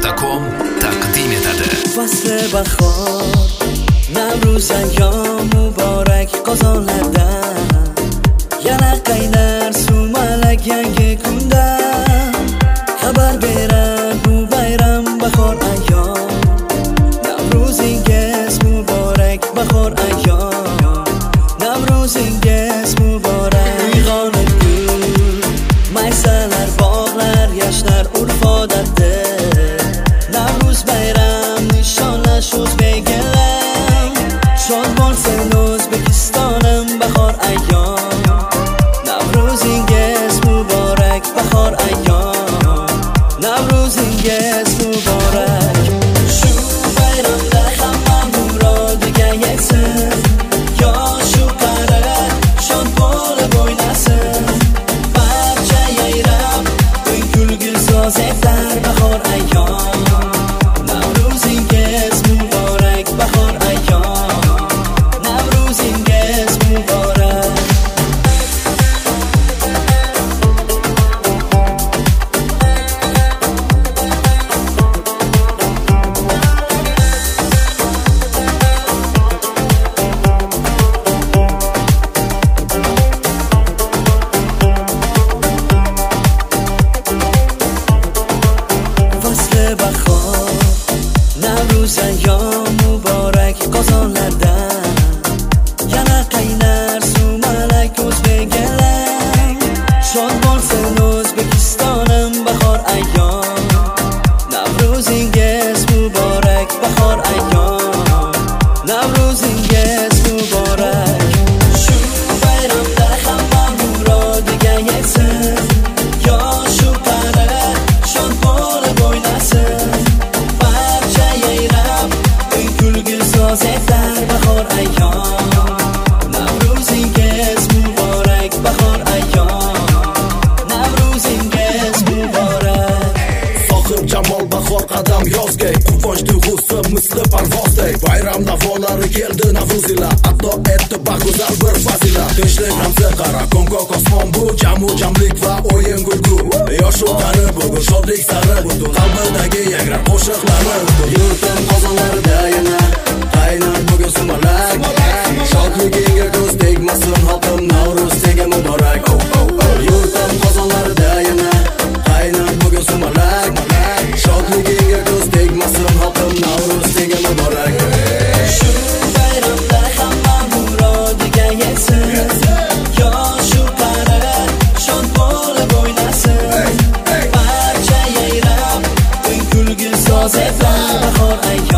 Atom.com taqdim etadi. Fasl bahor, Navruz ayyom muborak qozonlarda, yana qaynar sumalak yangi kunda, xabar berar bu bayram bahor ayyom. Navruzingiz muborak bahor ayyom, Navruzingiz muborak. Uyg'onib gul, maysalar bog'lar, yoshlar urf odatda, Navruz bayram nishonlash o'zbegalang. Shod bo'lsin O'zbekistonim bahor ayyom, Navruzingiz muborak bahor ayyom, Navruzingiz muborak. Shu bayramda hamma murodiga yetsin, yoshu qari shod bo'lib o'ynasin. Barcha yayrab uy kulgil soz etar bahor ayyom, Navruzingiz muborak bahor ayyom, Navruzingiz muborak. Fasl bahor, Navruz ayyom muborak qozonlarda, yana qaynar sumalak o'zbegalang. Shod bo'lsin O'zbekistonim bahor ayyom, Navruzingiz muborak bahor ayyom, Navruzingiz muborak. Shu bayramda hamma murodiga yetsin, yoshu qari shod bo'lib o'ynasin. Barcha yayrab uy kulgil soz etar bahor ayyom, Navruzingiz muborak bahor ayyom, Navruzingiz muborak. Sohib jamol bahor qadam yozga, quvonch tuyg'usi misli parvozdek. Bayram navolari keldi Navruzilar, atto etdi bag'uzal bir fazilat. Tinchlik ramzi qara ko'ngko'k osmon bu, jamu jamlik va o'yin kulgu. Yoshu qari bugun shodlik sari, butun qalbidagi yangrar qo'shiqlari. Yurtim qozonlarida yana qaynar bugun sumalak, shodligiga ko'z tegmasin xalqim, Navruz senga muborak. Yurtim qozonlarida yana qaynar bugun sumalak, shodligiga ko'z tegmasin xalqim, Navruz senga muborak. Shu bayramda hamma murodiga yetsin, yoshu qari shod bo'lib o'ynasin. Barcha yayrab uy kulgil soz etar bahor ayyom.